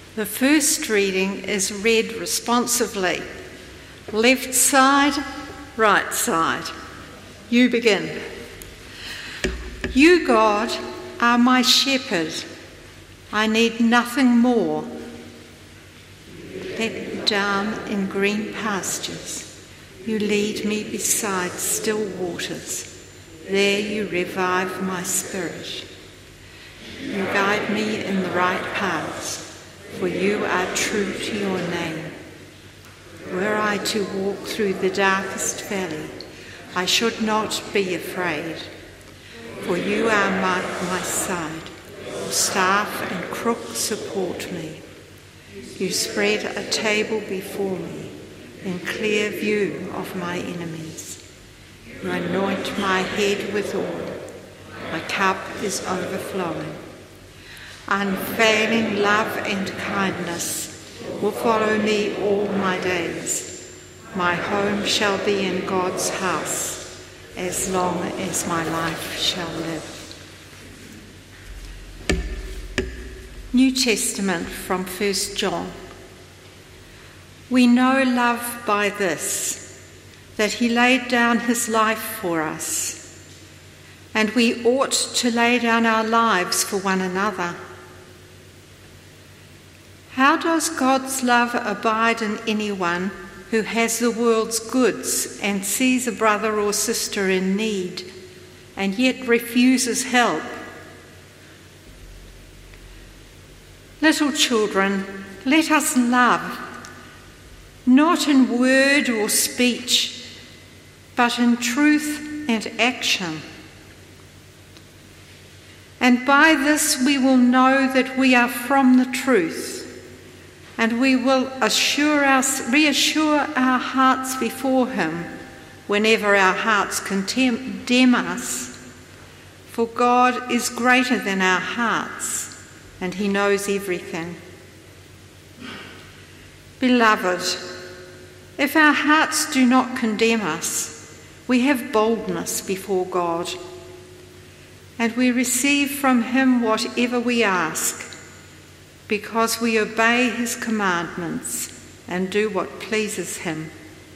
The first reading is read responsively. Left side, right side. You begin. You, God, are my shepherd. I need nothing more. Let me down in green pastures. You lead me beside still waters. There you revive my spirit. You guide me in the right paths, for you are true to your name. Were I to walk through the darkest valley, I should not be afraid, for you are my side. Your staff and crook support me. You spread a table before me in clear view of my enemies. You anoint my head with oil. My cup is overflowing. Unfailing love and kindness will follow me all my days. My home shall be in God's house as long as my life shall live. New Testament from 1 John. We know love by this, that he laid down his life for us, and we ought to lay down our lives for one another. How does God's love abide in anyone who has the world's goods and sees a brother or sister in need and yet refuses help? Little children, let us love, not in word or speech, but in truth and action. And by this we will know that we are from the truth, and we will reassure our hearts before him whenever our hearts condemn us. For God is greater than our hearts, and he knows everything. Beloved, if our hearts do not condemn us, we have boldness before God, and we receive from him whatever we ask, because we obey his commandments and do what pleases him.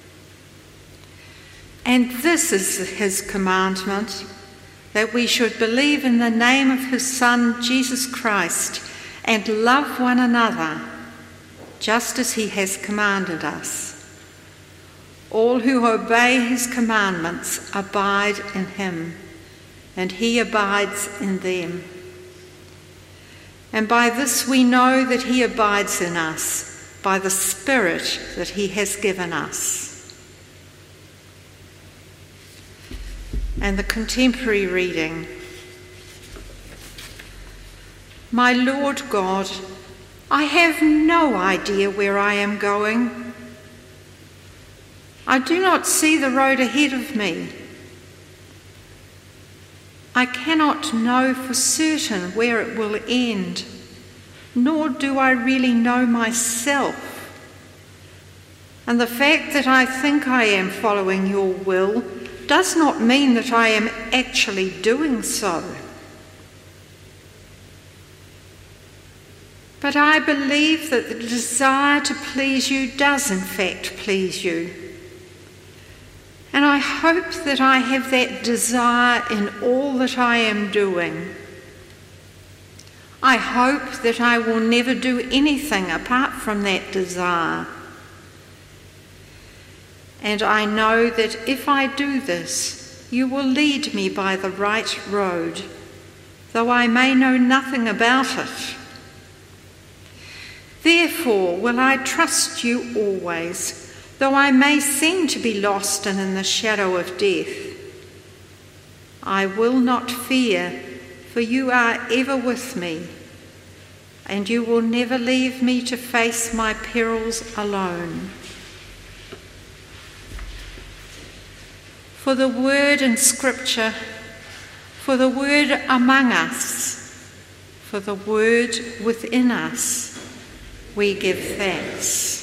And this is his commandment, that we should believe in the name of his Son, Jesus Christ, and love one another, just as he has commanded us. All who obey his commandments abide in him, and he abides in them. And by this we know that he abides in us, by the Spirit that he has given us. And the contemporary reading. My Lord God, I have no idea where I am going. I do not see the road ahead of me. I cannot know for certain where it will end, nor do I really know myself. And the fact that I think I am following your will does not mean that I am actually doing so. But I believe that the desire to please you does in fact please you. And I hope that I have that desire in all that I am doing. I hope that I will never do anything apart from that desire. And I know that if I do this, you will lead me by the right road, though I may know nothing about it. Therefore will I trust you always, though I may seem to be lost and in the shadow of death. I will not fear, for you are ever with me, and you will never leave me to face my perils alone. For the word in Scripture, for the word among us, for the word within us, we give thanks.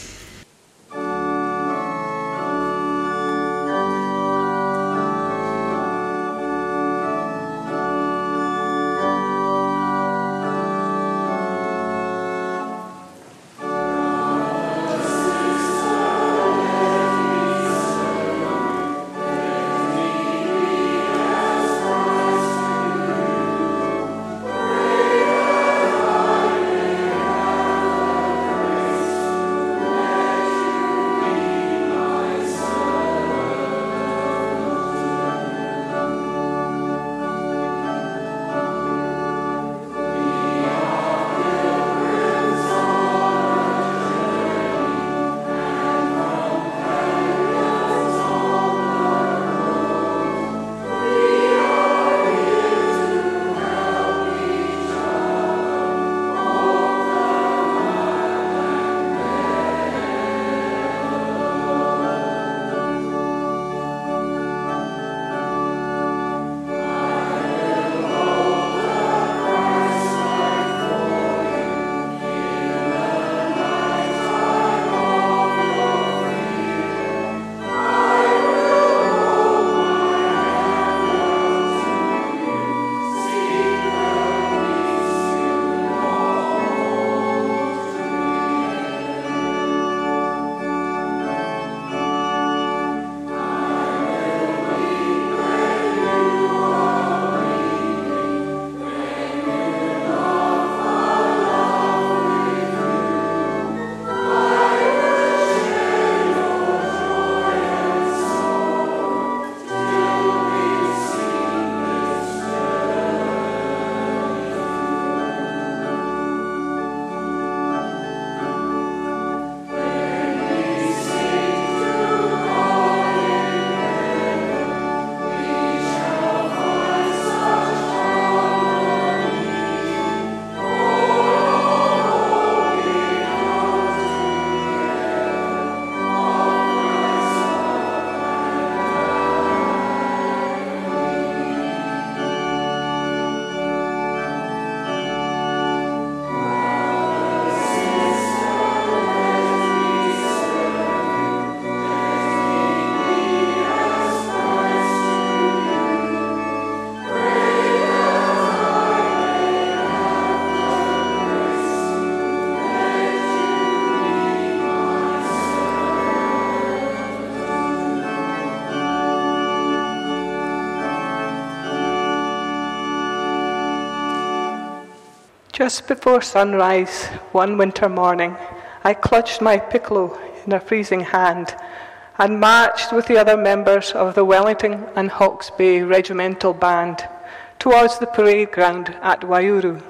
Just before sunrise, one winter morning, I clutched my piccolo in a freezing hand and marched with the other members of the Wellington and Hawke's Bay Regimental Band towards the parade ground at Waiouru.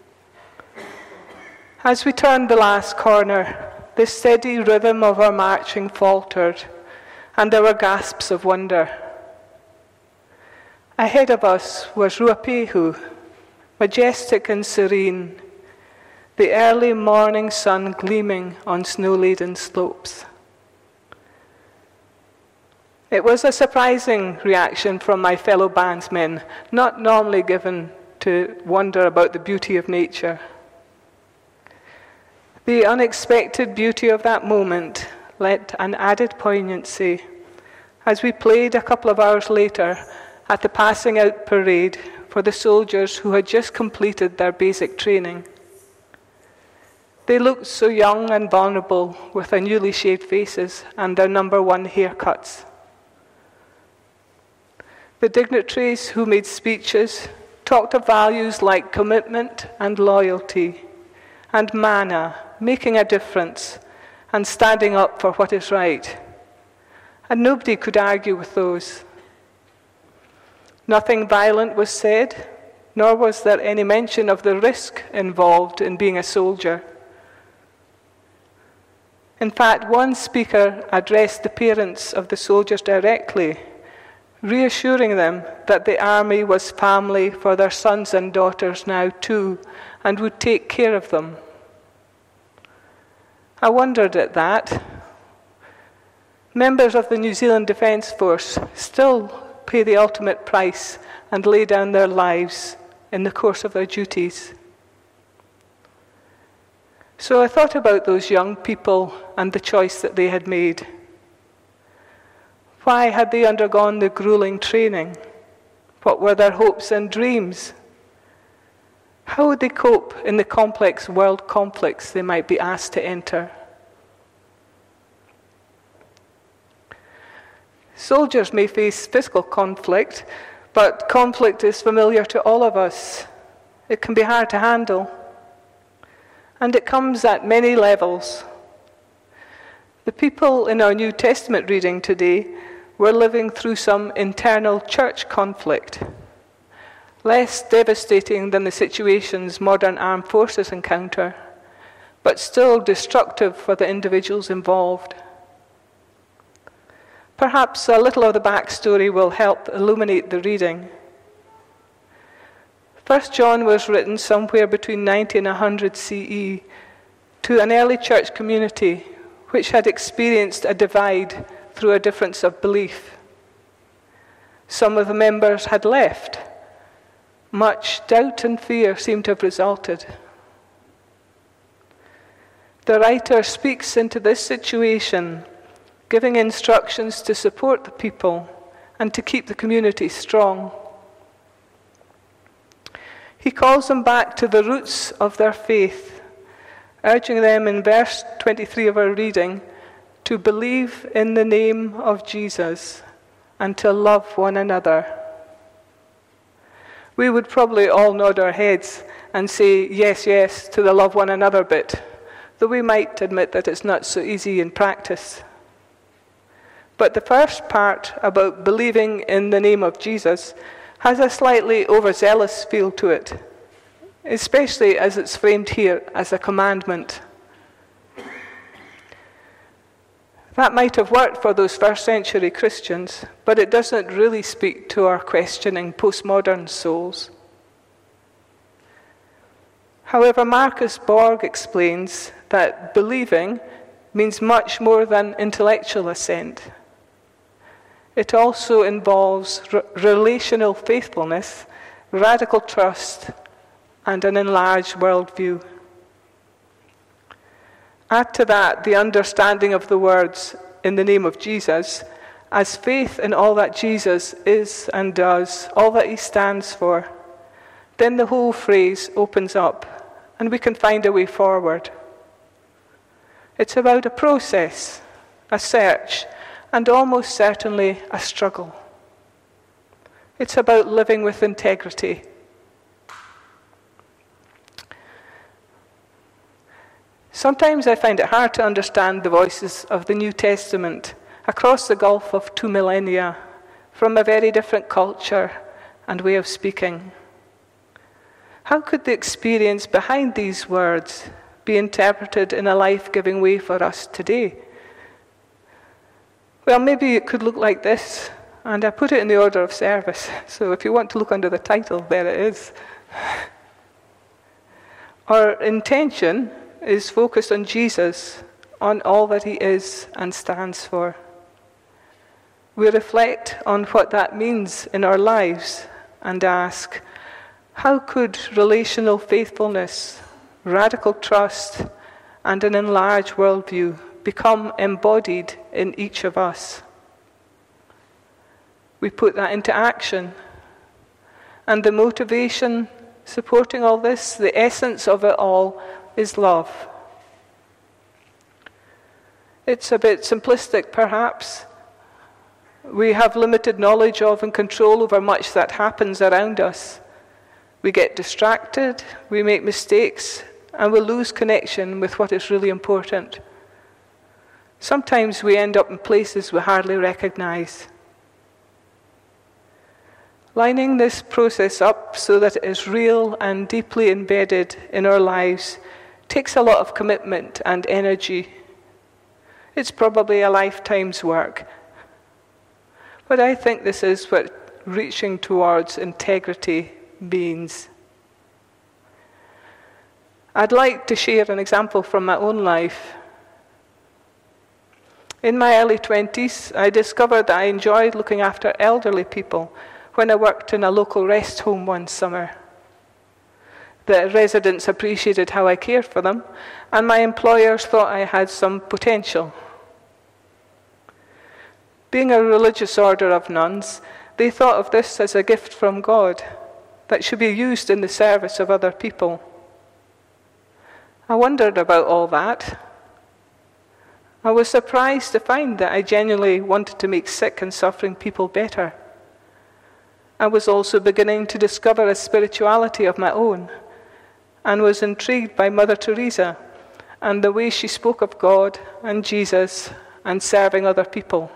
As we turned the last corner, the steady rhythm of our marching faltered, and there were gasps of wonder. Ahead of us was Ruapehu, majestic and serene, the early morning sun gleaming on snow-laden slopes. It was a surprising reaction from my fellow bandsmen, not normally given to wonder about the beauty of nature. The unexpected beauty of that moment lent an added poignancy as we played a couple of hours later at the passing out parade for the soldiers who had just completed their basic training. They looked so young and vulnerable with their newly shaved faces and their number 1 haircuts. The dignitaries who made speeches talked of values like commitment and loyalty and mana, making a difference and standing up for what is right. And nobody could argue with those. Nothing violent was said, nor was there any mention of the risk involved in being a soldier. In fact, one speaker addressed the parents of the soldiers directly, reassuring them that the army was family for their sons and daughters now too, and would take care of them. I wondered at that. Members of the New Zealand Defence Force still pay the ultimate price and lay down their lives in the course of their duties. So I thought about those young people and the choice that they had made. Why had they undergone the grueling training? What were their hopes and dreams? How would they cope in the complex world conflicts they might be asked to enter? Soldiers may face physical conflict, but conflict is familiar to all of us. It can be hard to handle, and it comes at many levels. The people in our New Testament reading today were living through some internal church conflict, less devastating than the situations modern armed forces encounter, but still destructive for the individuals involved. Perhaps a little of the backstory will help illuminate the reading. 1 John was written somewhere between 90 and 100 CE to an early church community which had experienced a divide through a difference of belief. Some of the members had left. Much doubt and fear seemed to have resulted. The writer speaks into this situation, giving instructions to support the people and to keep the community strong. He calls them back to the roots of their faith, urging them in verse 23 of our reading to believe in the name of Jesus and to love one another. We would probably all nod our heads and say yes, yes to the love one another bit, though we might admit that it's not so easy in practice. But the first part about believing in the name of Jesus has a slightly overzealous feel to it, especially as it's framed here as a commandment. That might have worked for those first century Christians, but it doesn't really speak to our questioning postmodern souls. However, Marcus Borg explains that believing means much more than intellectual assent. It also involves relational faithfulness, radical trust, and an enlarged worldview. Add to that the understanding of the words in the name of Jesus as faith in all that Jesus is and does, all that he stands for. Then the whole phrase opens up and we can find a way forward. It's about a process, a search, and almost certainly a struggle. It's about living with integrity. Sometimes I find it hard to understand the voices of the New Testament across the gulf of 2 millennia, from a very different culture and way of speaking. How could the experience behind these words be interpreted in a life-giving way for us today? Well, maybe it could look like this, and I put it in the order of service. So if you want to look under the title, there it is. Our intention is focused on Jesus, on all that he is and stands for. We reflect on what that means in our lives and ask, how could relational faithfulness, radical trust, and an enlarged worldview become embodied in each of us? We put that into action. And the motivation supporting all this, the essence of it all, is love. It's a bit simplistic, perhaps. We have limited knowledge of and control over much that happens around us. We get distracted, we make mistakes, and we lose connection with what is really important. Sometimes we end up in places we hardly recognize. Lining this process up so that it is real and deeply embedded in our lives takes a lot of commitment and energy. It's probably a lifetime's work. But I think this is what reaching towards integrity means. I'd like to share an example from my own life. In my early 20s, I discovered that I enjoyed looking after elderly people when I worked in a local rest home one summer. The residents appreciated how I cared for them, and my employers thought I had some potential. Being a religious order of nuns, they thought of this as a gift from God that should be used in the service of other people. I wondered about all that. I was surprised to find that I genuinely wanted to make sick and suffering people better. I was also beginning to discover a spirituality of my own, and was intrigued by Mother Teresa and the way she spoke of God and Jesus and serving other people.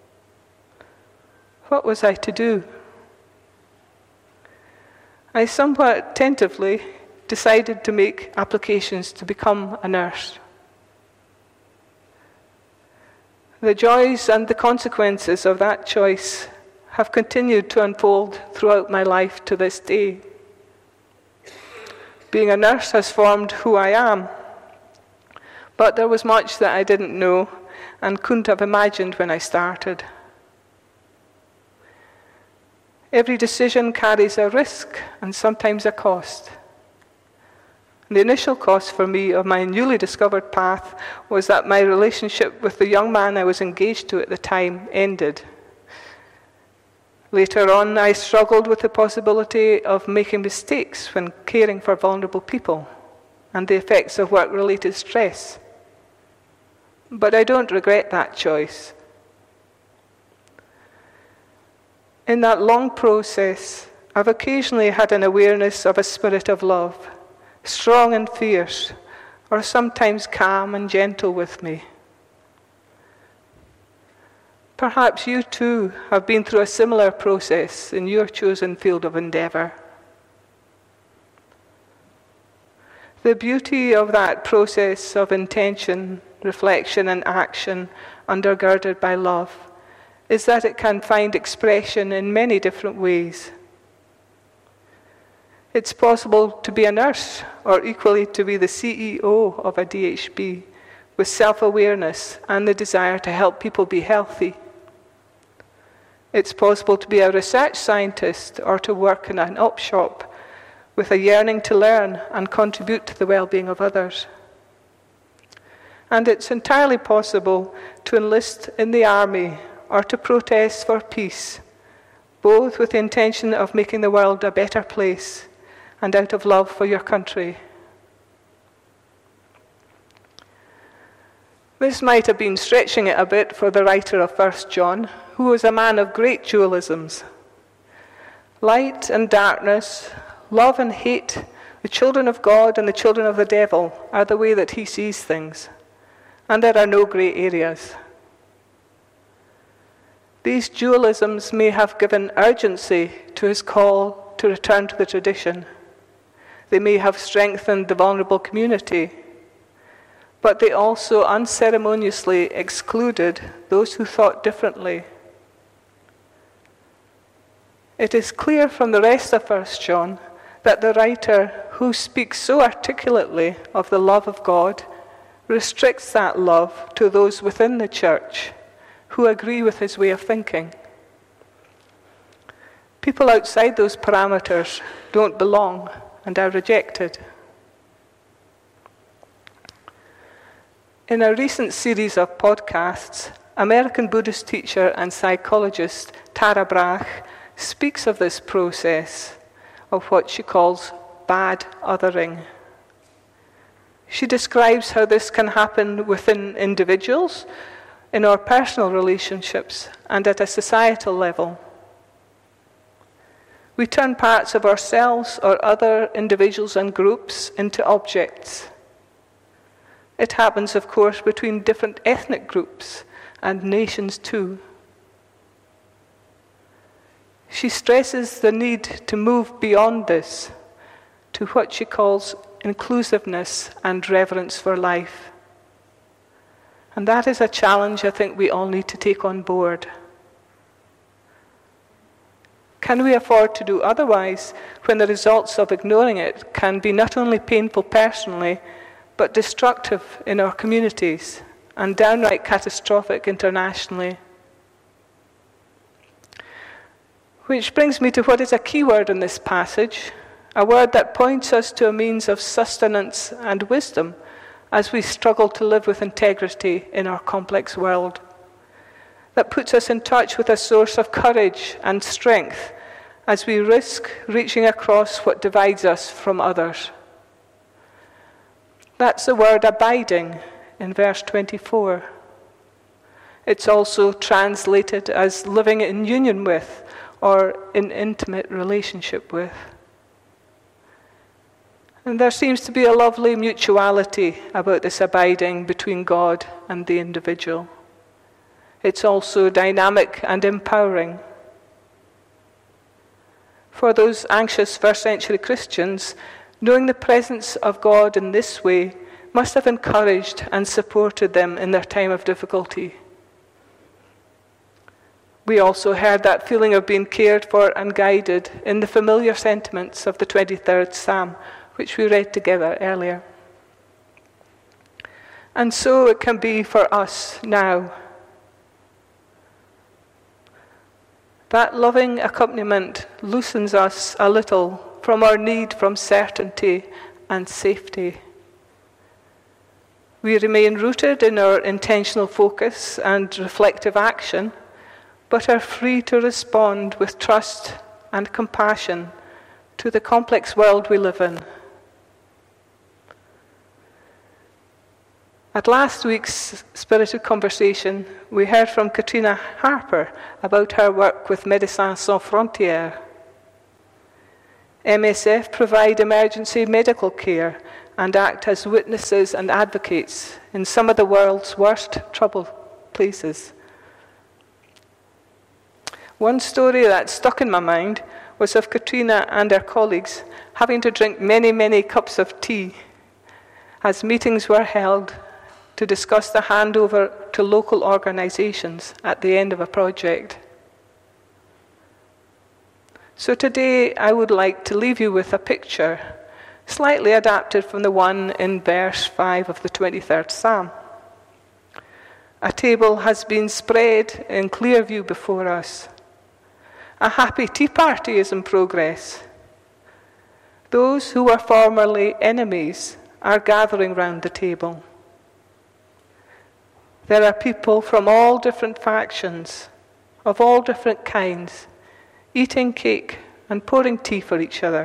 What was I to do? I somewhat tentatively decided to make applications to become a nurse. The joys and the consequences of that choice have continued to unfold throughout my life to this day. Being a nurse has formed who I am, but there was much that I didn't know and couldn't have imagined when I started. Every decision carries a risk and sometimes a cost. The initial cost for me of my newly discovered path was that my relationship with the young man I was engaged to at the time ended. Later on, I struggled with the possibility of making mistakes when caring for vulnerable people and the effects of work-related stress. But I don't regret that choice. In that long process, I've occasionally had an awareness of a spirit of love, strong and fierce, or sometimes calm and gentle with me. Perhaps you too have been through a similar process in your chosen field of endeavor. The beauty of that process of intention, reflection, and action undergirded by love is that it can find expression in many different ways. It's possible to be a nurse, or equally to be the CEO of a DHB, with self-awareness and the desire to help people be healthy. It's possible to be a research scientist or to work in an op shop with a yearning to learn and contribute to the well-being of others. And it's entirely possible to enlist in the army or to protest for peace, both with the intention of making the world a better place and out of love for your country. This might have been stretching it a bit for the writer of 1 John, who was a man of great dualisms. Light and darkness, love and hate, The children of God and the children of the devil are the way that he sees things, and there are no grey areas. These dualisms may have given urgency to his call to return to the tradition. They may have strengthened the vulnerable community, but they also unceremoniously excluded those who thought differently. It is clear from the rest of 1 John that the writer, who speaks so articulately of the love of God, restricts that love to those within the church who agree with his way of thinking. People outside those parameters don't belong and are rejected. In a recent series of podcasts, American Buddhist teacher and psychologist Tara Brach speaks of this process of what she calls bad othering. She describes how this can happen within individuals, in our personal relationships, and at a societal level. We turn parts of ourselves or other individuals and groups into objects. It happens, of course, between different ethnic groups and nations too. She stresses the need to move beyond this to what she calls inclusiveness and reverence for life. And that is a challenge I think we all need to take on board. Can we afford to do otherwise when the results of ignoring it can be not only painful personally, but destructive in our communities and downright catastrophic internationally? Which brings me to what is a key word in this passage, a word that points us to a means of sustenance and wisdom as we struggle to live with integrity in our complex world. That puts us in touch with a source of courage and strength as we risk reaching across what divides us from others. That's the word abiding in verse 24. It's also translated as living in union with or in intimate relationship with. And there seems to be a lovely mutuality about this abiding between God and the individual. It's also dynamic and empowering. For those anxious first century Christians, knowing the presence of God in this way must have encouraged and supported them in their time of difficulty. We also heard that feeling of being cared for and guided in the familiar sentiments of the 23rd Psalm, which we read together earlier. And so it can be for us now. That loving accompaniment loosens us a little from our need for certainty and safety. We remain rooted in our intentional focus and reflective action, but are free to respond with trust and compassion to the complex world we live in. At last week's Spirited Conversation, we heard from Katrina Harper about her work with Médecins Sans Frontières. MSF provide emergency medical care and act as witnesses and advocates in some of the world's worst troubled places. One story that stuck in my mind was of Katrina and her colleagues having to drink many, many cups of tea as meetings were held to discuss the handover to local organizations at the end of a project. So today I would like to leave you with a picture, slightly adapted from the one in verse 5 of the 23rd Psalm. A table has been spread in clear view before us. A happy tea party is in progress. Those who were formerly enemies are gathering round the table. There are people from all different factions, of all different kinds, eating cake and pouring tea for each other.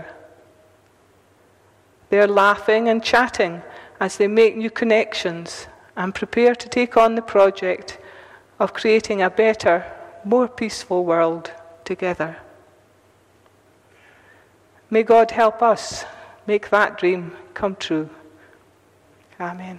They are laughing and chatting as they make new connections and prepare to take on the project of creating a better, more peaceful world together. May God help us make that dream come true. Amen.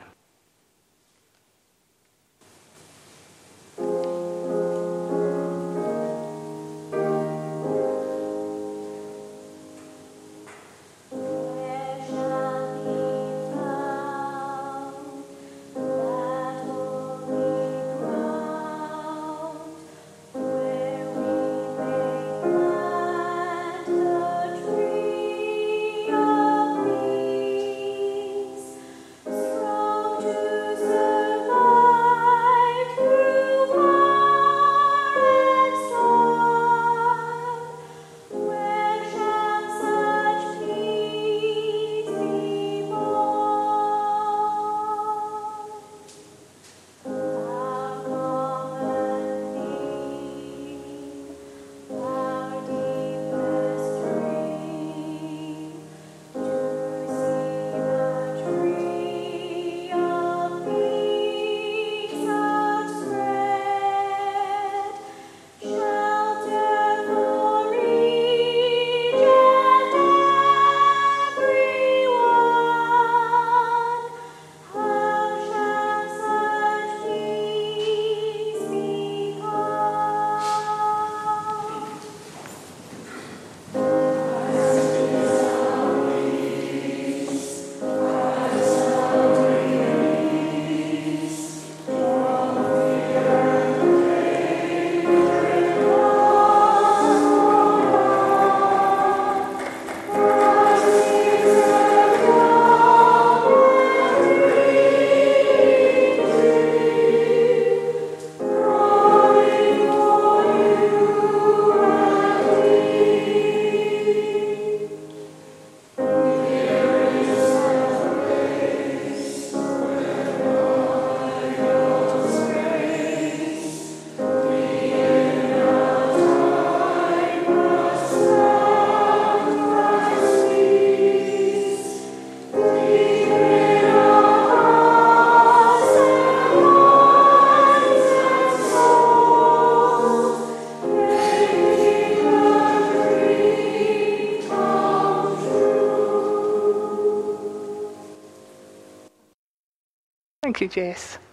Thank you, Jess.